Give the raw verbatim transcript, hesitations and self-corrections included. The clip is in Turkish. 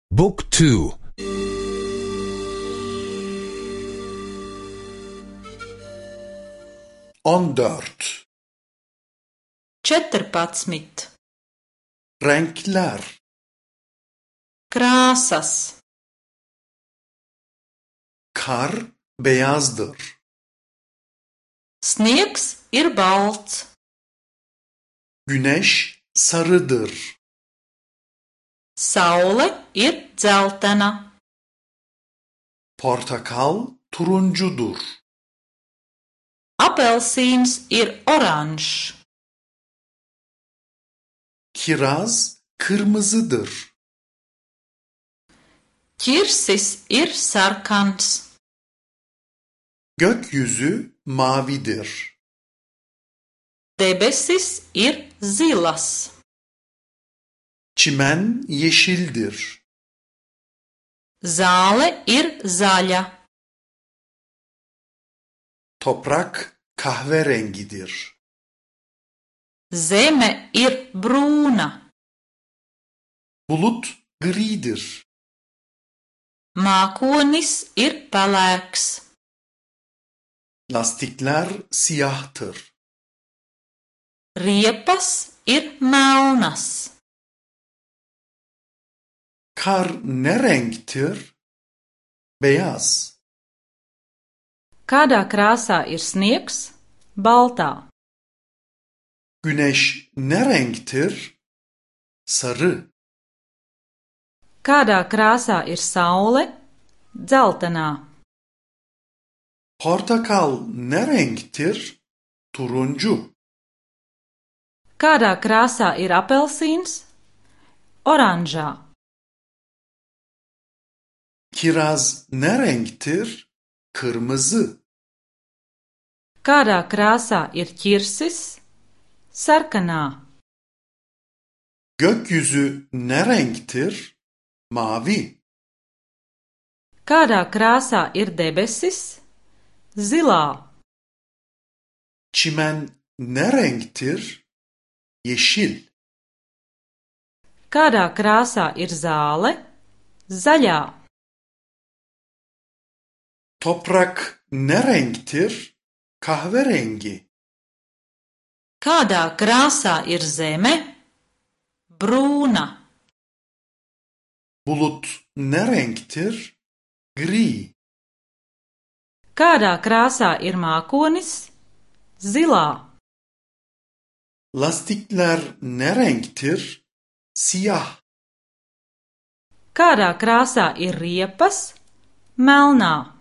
Book two. On dört. Četrpadsmit. Renkler. Krāsas. Kar beyazdır. Sniegs ir balts. Güneş sarıdır. Saule ir dzeltena. Portakal turuncudur. Apelsīns ir oranžs. Kiraz kırmızıdır. Ķirsis ir sarkans. Gökyüzü mavidir. Debesis ir zilas. Çimen yeşildir. Zāle ir zaļa. Toprak kahverengidir. Zeme ir brūna. Bulut gridir. Mākonis ir pelēks. Lastikler siyahtır. Riepas ir melnas. Kar ne renktir? Beyaz. Kādā krāsā ir sniegs? Baltā. Güneş ne renktir? Sarı. Kādā krāsā ir saule? Dzeltenā. Portakal ne renktir? Turuncu. Kādā krāsā ir apelsīns? Oranžā. Kiraz ne renktir? Kırmızı. Kādā krāsā ir ķirsis? Sarkanā. Gökyüzü ne renktir? Mavi. Kādā krāsā ir debesis? Zilā. Çimen ne renktir? Yeşil. Kādā krāsā ir zāle? Zaļā. Toprak ne renktir? Kahverengi. Kādā krāsā ir zeme? Brūna. Bulut ne renktir? Gri. Kādā krāsā ir mākonis? Zilā. Lastikler ne renktir? Siyah. Kādā krāsā ir riepas? Melnā.